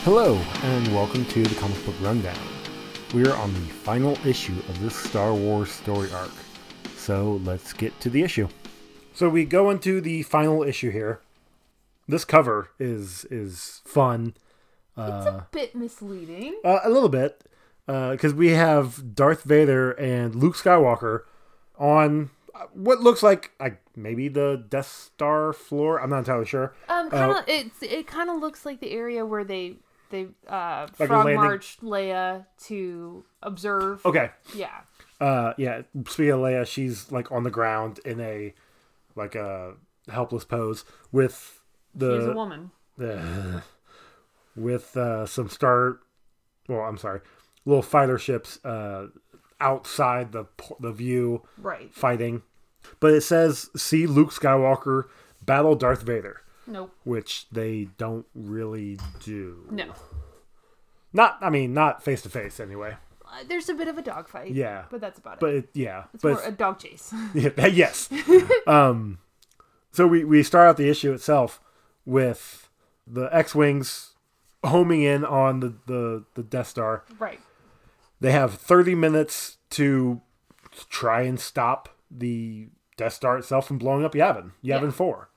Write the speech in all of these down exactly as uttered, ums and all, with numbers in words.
Hello, and welcome to the Comic Book Rundown. We are on the final issue of this Star Wars story arc. So let's get to the issue. So we go into the final issue here. This cover is is fun. It's Uh, a bit misleading. uh, a little bit. Because we have Darth Vader and Luke Skywalker on what looks like like maybe the Death Star floor. I'm not entirely sure. Um, kind of. Uh, it's it kind of looks like the area where they they uh Like a frog landing- marched Leia to observe. Okay. Yeah. Uh, yeah. Speaking of Leia, she's like on the ground in a like a helpless pose with the She's a woman. the with uh, some star. Well, I'm sorry, little fighter ships uh, outside the the view Right. fighting. But it says, "See Luke Skywalker battle Darth Vader," Nope. which they don't really do. No. Not, I mean, not face to face anyway. Uh, there's a bit of a dogfight. Yeah. But that's about But it. it, yeah, It's but more a dog chase. yeah, yes. um, so we we start out the issue itself with the X-wings homing in on the the, the Death Star. Right. They have thirty minutes to try and stop the Death Star itself from blowing up Yavin. Yavin Yeah. four.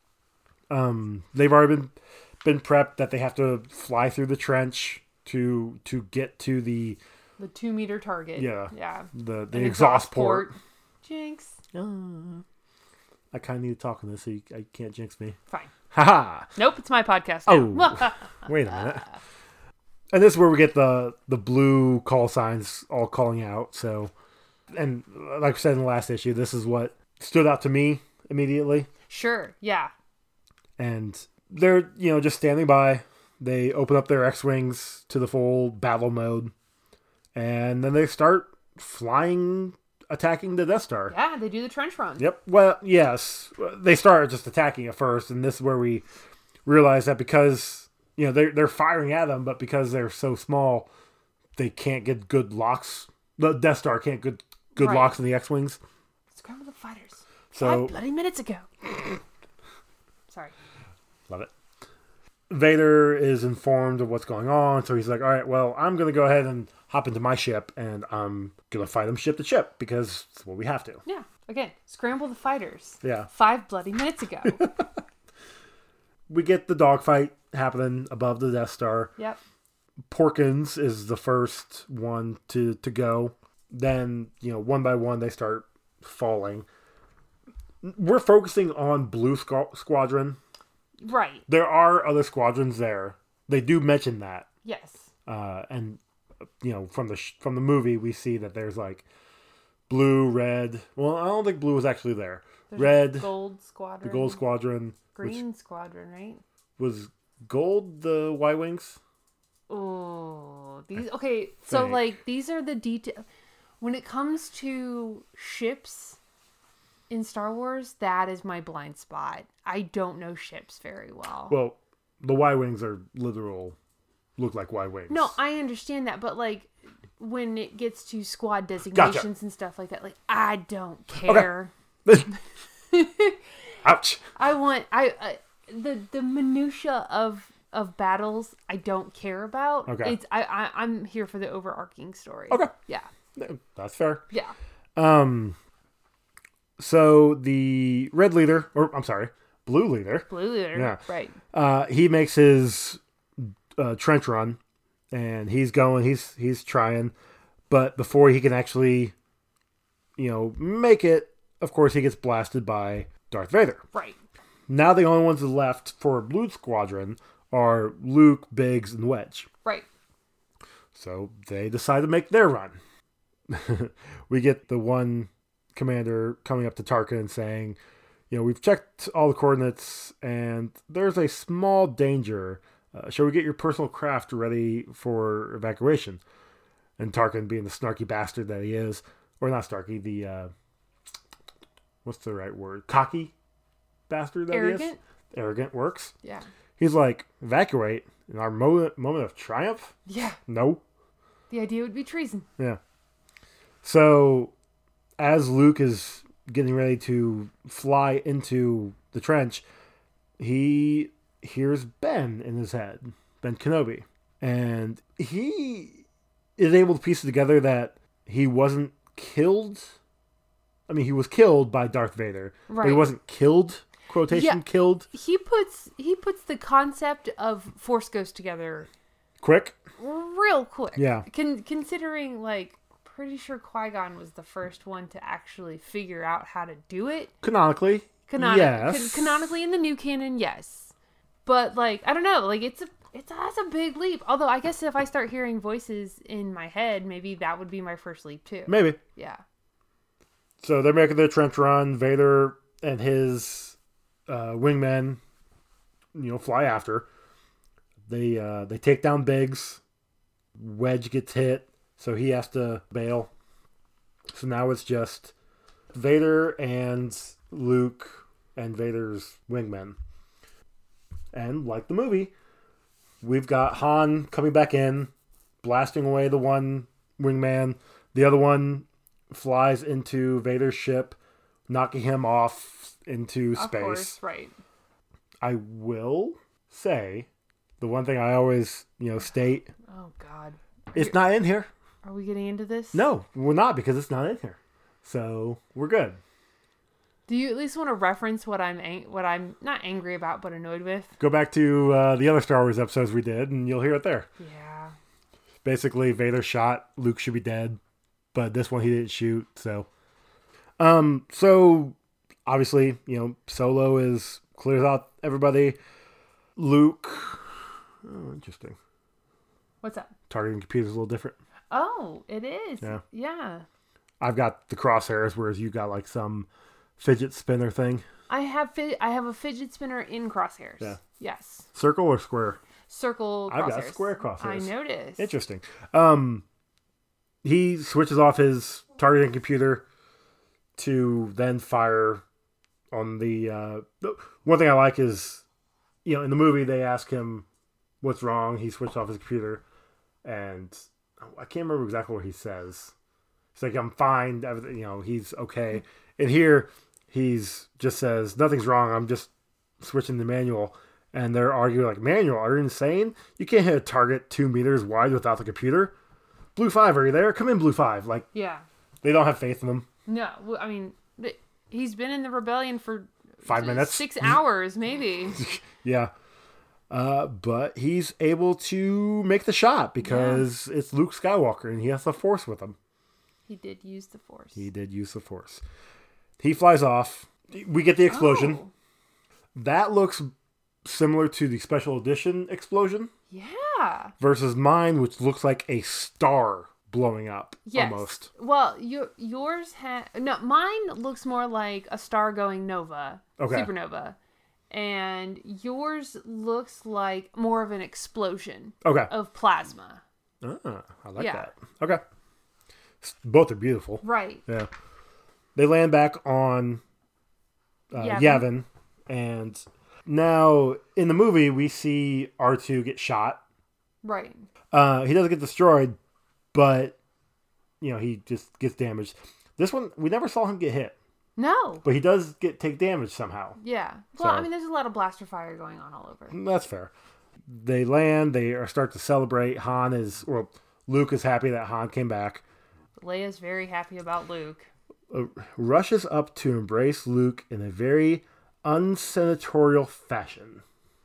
Um, they've already been been prepped that they have to fly through the trench to to get to the The two meter target. Yeah. Yeah. the, the An exhaust port. Jinx. Uh, I kind of need to talk on this so you, I can't jinx me. Fine. Haha. Nope. It's my podcast. Oh. Now. Wait a minute. And this is where we get the the blue call signs all calling out. So, and like I said in the last issue, this is what stood out to me immediately. Sure. Yeah. And they're, you know, just standing by. They open up their X-wings to the full battle mode. And then they start flying, attacking the Death Star. Yeah. They do the trench run. Yep. Well, yes. They start just attacking at first. And this is where we realize that because, you know, they're, they're firing at them, but because they're so small, they can't get good locks. The Death Star can't get good Right. locks in the X-wings. Scramble the fighters. So, Five bloody minutes ago. Sorry. love it. Vader is informed of what's going on, so he's like, all right, well, I'm going to go ahead and hop into my ship, and I'm going to fight them ship to ship, because it's what we have to. Yeah. Again, scramble the fighters. Yeah. Five bloody minutes ago. We get the dogfight happening above the Death Star. Yep. Porkins is the first one to, to go. Then, you know, one by one, they start falling. We're focusing on Blue Squ- Squadron. Right. There are other squadrons there. They do mention that. Yes. Uh, and, you know, from the sh- from the movie, we see that there's, like, blue, red. Well, I don't think blue was actually there. There's Red, a gold squadron. the Gold Squadron. Green Which squadron, right? was gold the Y-Wings? Oh, these. Okay, so think. like these are the detail. When it comes to ships in Star Wars, that is my blind spot. I don't know ships very well. Well, the Y-Wings are literal, look like Y-Wings. No, I understand that, but like when it gets to squad designations and stuff like that, like I don't care. Ouch. I want I, I the the minutia of of battles I don't care about. Okay. It's I, I I'm here for the overarching story. Okay. Yeah. That's fair. Yeah. Um. So the red leader, or I'm sorry, blue leader, Blue leader. Yeah. Right. uh, he makes his uh, trench run, and he's going, he's he's trying, but before he can actually, you know, make it, of course, he gets blasted by Darth Vader. Right. Now the only ones left for Blue Squadron are Luke, Biggs, and Wedge. Right. So they decide to make their run. We get the one commander coming up to Tarkin and saying, you know, we've checked all the coordinates and there's a small danger. Uh, shall we get your personal craft ready for evacuation? And Tarkin, being the snarky bastard that he is, or not snarky, the, uh, what's the right word? Cocky bastard that he Arrogant. is? Arrogant works. Yeah. He's like, evacuate in our moment, moment of triumph? Yeah. No. The idea would be treason. Yeah. So, as Luke is getting ready to fly into the trench, he hears Ben in his head, Ben Kenobi. And he is able to piece it together that he wasn't killed. I mean, he was killed by Darth Vader, Right. but he wasn't killed, quotation, Yeah. killed. He puts he puts the concept of Force Ghost together Quick. real quick. Yeah. Con- considering, like, pretty sure Qui-Gon was the first one to actually figure out how to do it. Canonically, Canoni- yes. can- canonically in the new canon, yes. But, like, I don't know. Like, it's a it's that's a big leap. Although, I guess if I start hearing voices in my head, maybe that would be my first leap, too. Maybe. Yeah. So they're making their trench run. Vader and his uh, wingmen, you know, fly after. They uh, they take down Biggs. Wedge gets hit, so he has to bail. So now it's just Vader and Luke and Vader's wingmen. And like the movie, we've got Han coming back in, blasting away the one wingman. The other one flies into Vader's ship, knocking him off into Of space. course, right. I will say, the one thing I always, you know, state, Oh, God. it's not in here. Are we getting into this? No, we're not, because it's not in here. So we're good. Do you at least want to reference what I'm ang- what I'm not angry about, but annoyed with? Go back to uh, the other Star Wars episodes we did, and you'll hear it there. Yeah. Basically, Vader shot, Luke should be dead, but this one he didn't shoot. So, um, so obviously, you know, Solo is clears out everybody. Luke, oh, interesting. What's up? Targeting computer's a little different. Oh, it is. Yeah. Yeah. I've got the crosshairs, whereas you got like some fidget spinner thing. I have fi- I have a fidget spinner in crosshairs. Yeah. Yes. Circle or square? Circle crosshairs. I've got square crosshairs. I noticed. Interesting. Um, he switches off his targeting computer to then fire on the. Uh, the one thing I like is, you know, in the movie they ask him what's wrong. He switched off his computer, and I can't remember exactly what he says. He's like, "I'm fine." Everything, you know, he's okay. And here, he's just says, "Nothing's wrong. I'm just switching the manual." And they're arguing like, "Manual? Are you insane? You can't hit a target two meters wide without the computer." Blue Five, are you there? Come in, Blue Five. Like, Yeah. they don't have faith in him. No, well, I mean, th- he's been in the rebellion for Five minutes. six hours, maybe. Yeah. Uh, but he's able to make the shot because it's Luke Skywalker and he has the Force with him. He did use the Force. He did use the Force. He flies off. We get the explosion. Oh, That looks similar to the special edition explosion yeah. versus mine, which looks like a star blowing up Yes. almost. Well, your yours ha no. Mine looks more like a star going nova, Okay. supernova, and yours looks like more of an explosion Okay. of plasma. Ah, I like Yeah. that. Okay. S- Both are beautiful. Right. Yeah. They land back on uh, Yavin. Yavin. And now in the movie, we see R two get shot. Right. Uh, he doesn't get destroyed, but, you know, he just gets damaged. This one, we never saw him get hit, No. but he does get take damage somehow. Yeah. Well, So- I mean, there's a lot of blaster fire going on all over. That's fair. They land. They are start to celebrate. Han is, well, Luke is happy that Han came back. Leia's very happy about Luke. Uh, rushes up to embrace Luke in a very unsenatorial fashion.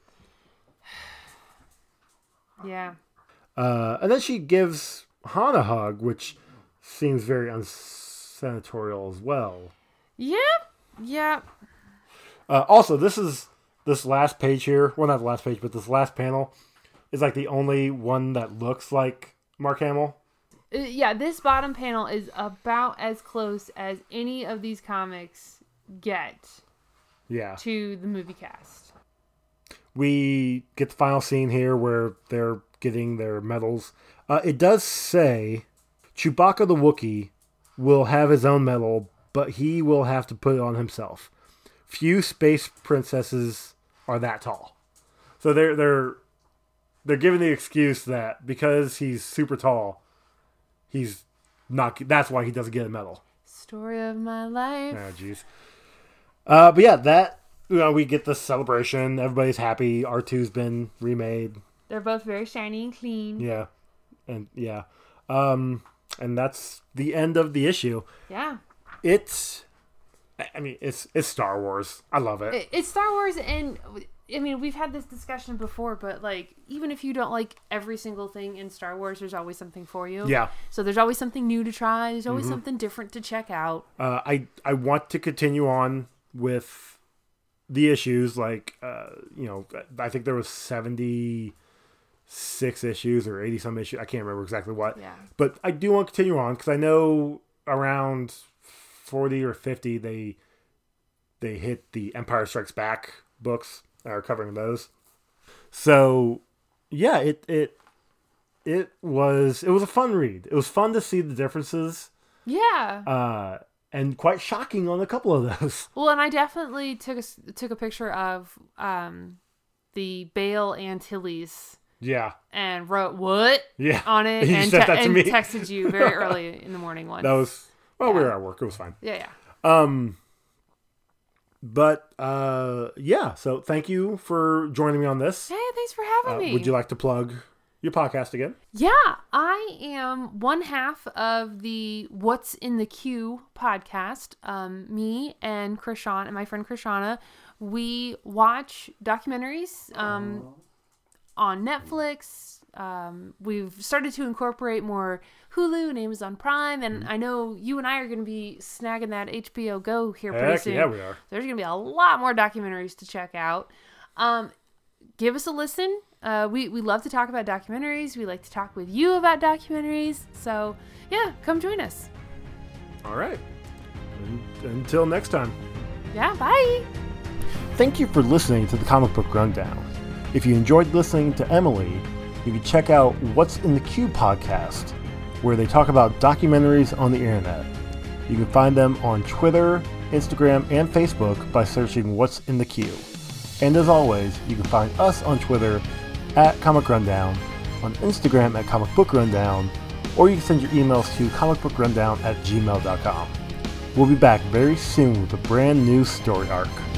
Yeah. Uh, and then she gives Han a hug, which seems very unsenatorial as well. Yep. Yep. Uh, also, this is this last page here. Well, not the last page, but this last panel is like the only one that looks like Mark Hamill. Uh, yeah, this bottom panel is about as close as any of these comics get Yeah. to the movie cast. We get the final scene here where they're getting their medals. Uh, it does say Chewbacca the Wookiee will have his own medal, but he will have to put it on himself. Few space princesses are that tall. So they're they're they're giving the excuse that because he's super tall, he's not. That's why he doesn't get a medal. Story of my life. Oh, jeez. Uh, but yeah, that you know, we get the celebration. Everybody's happy. R two's been remade. They're both very shiny and clean. Yeah, and yeah, um, and that's the end of the issue. Yeah. It's, I mean, it's it's Star Wars. I love it. it. It's Star Wars, and I mean, we've had this discussion before, but like, even if you don't like every single thing in Star Wars, there's always something for you. Yeah. So there's always something new to try. There's always Mm-hmm. something different to check out. Uh, I I want to continue on with the issues. Like, uh, you know, I think there was seventy-six issues or eighty some issues. I can't remember exactly what. Yeah. But I do want to continue on because I know around forty or fifty they they hit the Empire Strikes Back books. Are covering those. So yeah, it it it was it was a fun read. It was fun to see the differences. Yeah. Uh, and quite shocking on a couple of those. Well, and I definitely took a took a picture of um the Bale Antilles Yeah. and wrote what Yeah. on it You and, sent te- that to and me. texted you very early in the morning once. That was well, we Yeah. were at work. It was fine. yeah, yeah. Um, but uh, yeah. So thank you for joining me on this. Hey, thanks for having Uh, me. would you like to plug your podcast again? Yeah, I am one half of the What's in the Queue podcast. Um, me and Krishana, and my friend Krishana, we watch documentaries um, on Netflix. Um, we've started to incorporate more Hulu and Amazon Prime, and I know you and I are going to be snagging that H B O Go here pretty Heck soon. yeah, we are. There's going to be a lot more documentaries to check out. Um, give us a listen. Uh, we, we love to talk about documentaries. We like to talk with you about documentaries. So, yeah, come join us. All right. Un- until next time. Yeah, bye. Thank you for listening to the Comic Book Rundown. If you enjoyed listening to Emily, you can check out What's in the Queue podcast, where they talk about documentaries on the internet. You can find them on Twitter, Instagram, and Facebook by searching What's in the Queue. And as always, you can find us on Twitter at Comic Rundown, on Instagram at Comic Book Rundown, or you can send your emails to comicbookrundown at gmail dot com. We'll be back very soon with a brand new story arc.